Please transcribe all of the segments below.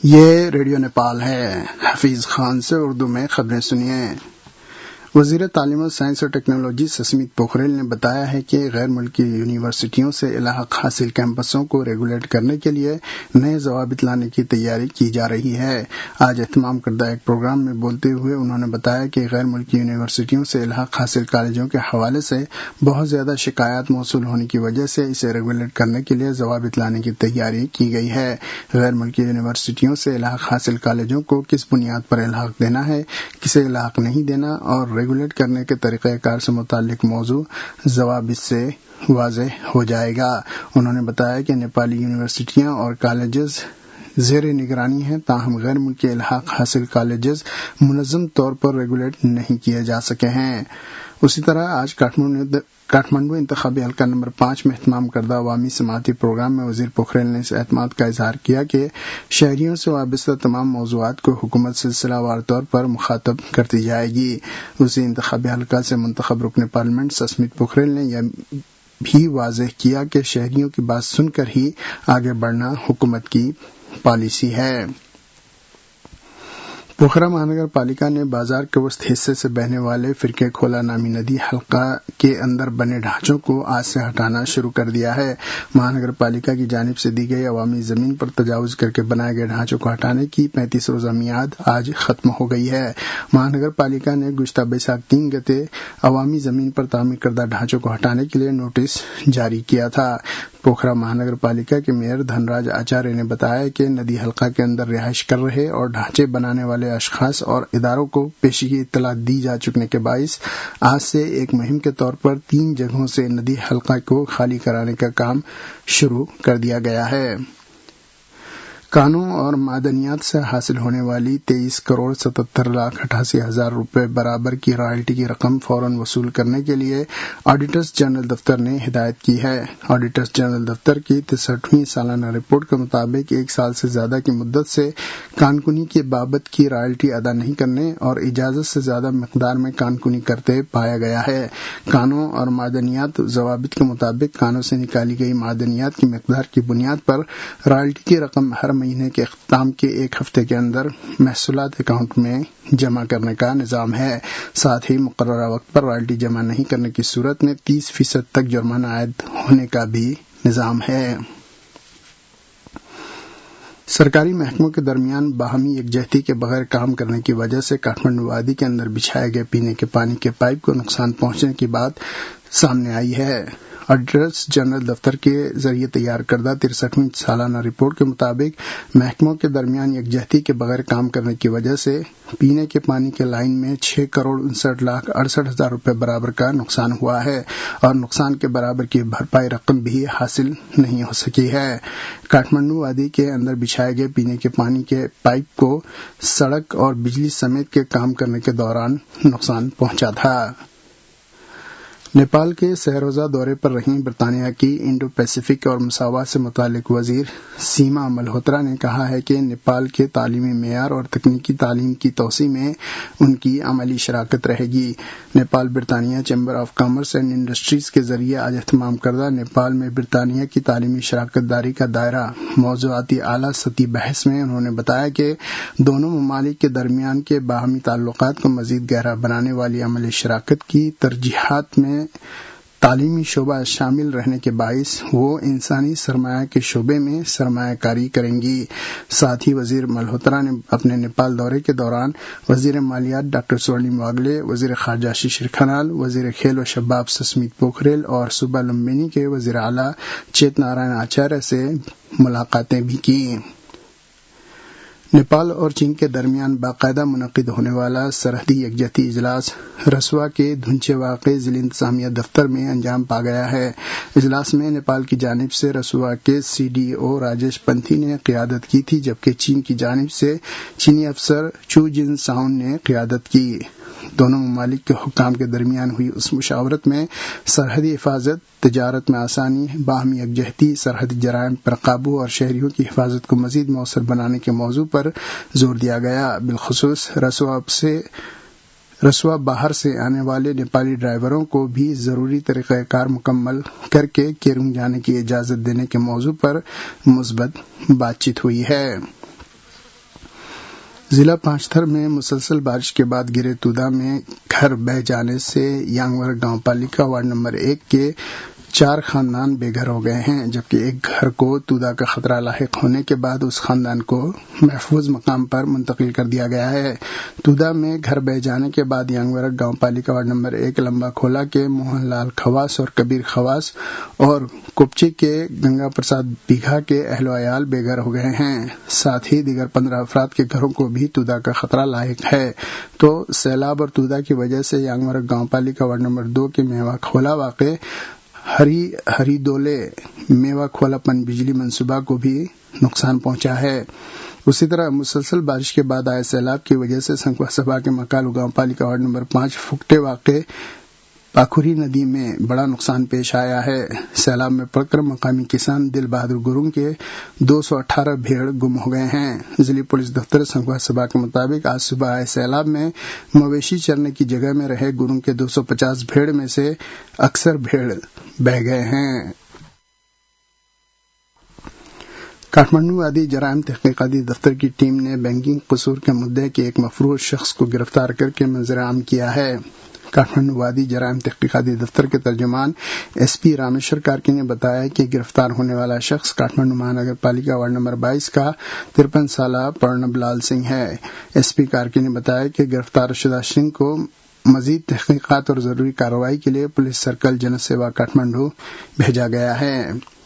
یہ ریڈیو نیپال ہے۔ حفیظ خان سے اردو میں خبریں سنیے۔ وزیر تعلیم و سائنس اور ٹیکنالوجی سسمیت پوکھریل نے بتایا ہے کہ غیر ملکی یونیورسٹیوں سے الحاق حاصل کیمپسوں کو ریگولیٹ کرنے کے لیے نئے ضوابط لانے کی تیاری کی جا رہی ہے۔ آج اہتمام کردہ ایک پروگرام میں بولتے ہوئے انہوں نے بتایا کہ غیر ملکی یونیورسٹیوں سے الحاق حاصل کالجوں کے حوالے سے بہت زیادہ شکایات موصول ہونے کی وجہ سے اسے ریگولیٹ کرنے کے لیے ضوابط لانے کی تیاری کی گئی ہے۔ غیر ملکی یونیورسٹیوں سے الحاق حاصل کالجوں کو کس بنیاد پر الحاق دینا ہے، کسے الحاق نہیں دینا اور ریگولیٹ کرنے کے طریقہ کار سے متعلق موضوع ضوابط سے واضح ہو جائے گا۔ انہوں نے بتایا کہ نیپالی یونیورسٹیاں اور کالجز زیر نگرانی ہیں، تاہم غیر ملکی الحاق حاصل کالجز منظم طور پر ریگولیٹ نہیں کیے جا سکے ہیں۔ اسی طرح آج کاٹھمنڈو انتخابی حلقہ نمبر 5 میں اہتمام کردہ عوامی سماعتی پروگرام میں وزیر پوکھریل نے اس اعتماد کا اظہار کیا کہ شہریوں سے وابستہ تمام موضوعات کو حکومت سلسلہ وار طور پر مخاطب کرتی جائے گی۔ اسی انتخابی حلقہ سے منتخب رکن پارلیمنٹ سسمیت پوکھریل نے یہ بھی واضح کیا کہ شہریوں کی بات سن کر ہی آگے بڑھنا حکومت کی پالیسی ہے۔ پوکھرا مہانگر پالیکا نے بازار کے وسط حصے سے بہنے والے فرقے کھولا نامی ندی حلقہ کے اندر بنے ڈھانچوں کو آج سے ہٹانا شروع کر دیا ہے۔ مہانگر پالیکا کی جانب سے دی گئی عوامی زمین پر تجاوز کر کے بنائے گئے ڈھانچوں کو ہٹانے کی 35 روزہ میعاد آج ختم ہو گئی ہے۔ مہانگر پالیکا نے گزشتہ بیساکھ 3 گتے عوامی زمین پر تعمیر کردہ ڈھانچوں کو ہٹانے کے لیے نوٹس جاری کیا تھا۔ پوکھرا مہانگر پالیکا کے میئر دھن راج آچاریہ نے بتایا کہ ندی حلقہ کے اندر رہائش کر رہے اور ڈھانچے بنانے والے اشخاص اور اداروں کو پیشگی اطلاع دی جا چکنے کے باعث آج سے ایک مہم کے طور پر 3 جگہوں سے ندی حلقہ کو خالی کرانے کا کام شروع کر دیا گیا ہے۔ کانوں اور معدنیات سے حاصل ہونے والی 23 کروڑ 77 لاکھ 88 ہزار روپے برابر کی رائلٹی کی رقم فوراً وصول کرنے کے لیے آڈیٹرز جنرل دفتر نے ہدایت کی ہے۔ آڈیٹرز جنرل دفتر کی 63ویں سالانہ رپورٹ کے مطابق 1 سال سے زیادہ کی مدت سے کانکنی کی بابت کی رائلٹی ادا نہیں کرنے اور اجازت سے زیادہ مقدار میں کانکنی کرتے پایا گیا ہے۔ کانوں اور معدنیات ضوابط کے مطابق کانوں سے نکالی گئی معدنیات کی مقدار کی بنیاد پر رائلٹی کی رقم ہر مہینے کے اختتام کے 1 ہفتے کے اندر محصولات اکاؤنٹ میں جمع کرنے کا نظام ہے۔ ساتھ ہی مقررہ وقت پر رائلٹی جمع نہیں کرنے کی صورت میں 30% تک جرمانہ عائد ہونے کا بھی نظام ہے۔ سرکاری محکموں کے درمیان باہمی یکجہتی کے بغیر کام کرنے کی وجہ سے کاٹھمنڈو وادی کے اندر بچھائے گئے پینے کے پانی کے پائپ کو نقصان پہنچنے کی بات سامنے آئی ہے۔ آڈیٹرز جنرل دفتر کے ذریعے تیار کردہ 63ویں سالانہ رپورٹ کے مطابق محکموں کے درمیان یکجہتی کے بغیر کام کرنے کی وجہ سے پینے کے پانی کے لائن میں 6 کروڑ 59 لاکھ 68 ہزار روپے برابر کا نقصان ہوا ہے اور نقصان کے برابر کی بھرپائی رقم بھی حاصل نہیں ہو سکی ہے۔ کاٹھمنڈو وادی کے اندر بچھائے گئے پینے کے پانی کے پائپ کو سڑک اور بجلی سمیت کے کام کرنے کے دوران نقصان پہنچا تھا۔ نیپال کے سہ-روزہ دورے پر رہیں برطانیہ کی انڈو پیسفک اور مساوات سے متعلق وزیر سیما ملہوترا نے کہا ہے کہ نیپال کے تعلیمی معیار اور تکنیکی تعلیم کی توسیع میں ان کی عملی شراکت رہے گی۔ نیپال برطانیہ chamber of commerce and industries کے ذریعے آج اہتمام کردہ نیپال میں برطانیہ کی تعلیمی شراکت داری کا دائرہ موضوعاتی اعلیٰ سطحی بحث میں انہوں نے بتایا کہ دونوں ممالک کے درمیان کے باہمی تعلقات کو مزید گہرا بنانے والی عملی شراکت کی ترجیحات میں تعلیمی شعبہ شامل رہنے کے باعث وہ انسانی سرمایہ کے شعبے میں سرمایہ کاری کریں گی۔ ساتھ ہی وزیر ملہوترا نے اپنے نیپال دورے کے دوران وزیر مالیات ڈاکٹر سورلیم واگلے، وزیر خارجہ ششر کھنال، وزیر کھیل و شباب سسمیت پوکھریل اور صوبہ لمبینی کے وزیر اعلیٰ چیت نارائن آچاریہ سے ملاقاتیں بھی کی۔ نیپال اور چین کے درمیان باقاعدہ منعقد ہونے والا سرحدی یکجہتی اجلاس رسوا کے دھنچے واقع ضلع انتظامیہ دفتر میں انجام پا گیا ہے۔ اجلاس میں نیپال کی جانب سے رسوا کے CDO راجیش پنتھی نے قیادت کی تھی، جبکہ چین کی جانب سے چینی افسر چو جن ساؤن نے قیادت کی۔ دونوں ممالک کے حکام کے درمیان ہوئی اس مشاورت میں سرحدی حفاظت، تجارت میں آسانی، باہمی یکجہتی، سرحدی جرائم پر قابو اور شہریوں کی حفاظت کو مزید مؤثر بنانے کے موضوع پر زور دیا گیا۔ بالخصوص رسوا باہر سے آنے والے نیپالی ڈرائیوروں کو بھی ضروری طریقہ کار مکمل کر کے کیرنگ جانے کی اجازت دینے کے موضوع پر مثبت بات چیت ہوئی ہے۔ ضلع پانچتھر میں مسلسل بارش کے بعد گرے تودا میں گھر بہہ جانے سے یانگور گاؤں پالیکا وارڈ نمبر 1 کے 4 خاندان بے گھر ہو گئے ہیں، جبکہ ایک گھر کو تودا کا خطرہ لاحق ہونے کے بعد اس خاندان کو محفوظ مقام پر منتقل کر دیا گیا ہے۔ تودا میں گھر بہہ جانے کے بعد یانگور گاؤں پالیکا وارڈ نمبر 1 لمبا کھولا کے موہن لال خواص اور کبیر خواص اور کپچی کے گنگا پرساد بیگھا کے اہل و عیال بے گھر ہو گئے ہیں۔ ساتھ ہی دیگر 15 افراد کے گھروں کو بھی تودا کا خطرہ لاحق ہے۔ تو سیلاب اور تودا کی وجہ سے یانگور گاؤں پالیکا وارڈ نمبر 2 کے میوا کھولا واقع ہری دولے میوا کھولا پن بجلی منصوبہ کو بھی نقصان پہنچا ہے۔ اسی طرح مسلسل بارش کے بعد آئے سیلاب کی وجہ سے سنکوا سبھا کے مکالو گاؤں پالیکا وارڈ نمبر 5 فکٹے واقع پاکھوری ندی میں بڑا نقصان پیش آیا ہے۔ سیلاب میں پڑ کر مقامی کسان دل بہادر گرنگ کے 218 بھیڑ گم ہو گئے ہیں۔ ضلع پولیس دفتر سنکوا سبھا کے مطابق آج صبح آئے سیلاب میں مویشی چرنے کی جگہ میں رہے گرنگ کے 250 بھیڑ میں سے اکثر بھیڑ بہہ گئے ہیں۔ کاٹھمنڈو وادی جرائم تحقیقاتی دفتر کی ٹیم نے بینکنگ قصور کے مدعے کے ایک مفروض شخص کو گرفتار کر کے منظر عام کیا ہے۔ کاٹھمنڈو وادی جرائم تحقیقاتی دفتر کے ترجمان ایس پی رامیشور کارکی نے بتایا کہ گرفتار ہونے والا شخص کاٹھمنڈو مہانگر پالیکا وارڈ نمبر 22 کا 53 سالہ پرنب لال سنگھ ہے۔ ایس پی کارکی نے بتایا کہ گرفتار شدہ سنگھ کو مزید تحقیقات اور ضروری کارروائی کے لیے پولیس سرکل جن سیوا کاٹھمنڈو بھیجا گیا ہے۔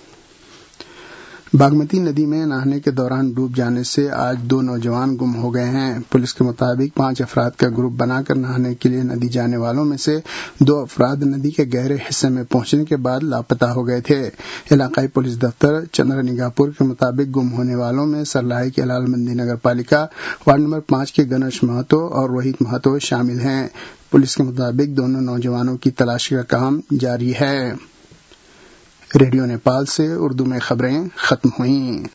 باگمتی ندی میں نہانے کے دوران ڈوب جانے سے آج 2 نوجوان گم ہو گئے ہیں۔ پولیس کے مطابق 5 افراد کا گروپ بنا کر نہانے کے لیے ندی جانے والوں میں سے 2 افراد ندی کے گہرے حصے میں پہنچنے کے بعد لاپتہ ہو گئے تھے۔ علاقائی پولیس دفتر چندر نگاپور کے مطابق گم ہونے والوں میں سرلاہی کے لال مندی نگر پالیکا وارڈ نمبر 5 کے گنیش مہاتو اور روہت مہاتو شامل ہیں۔ پولیس کے مطابق دونوں نوجوانوں کی تلاش کا کام جاری ہے۔ ریڈیو نیپال سے اردو میں خبریں ختم ہوئیں۔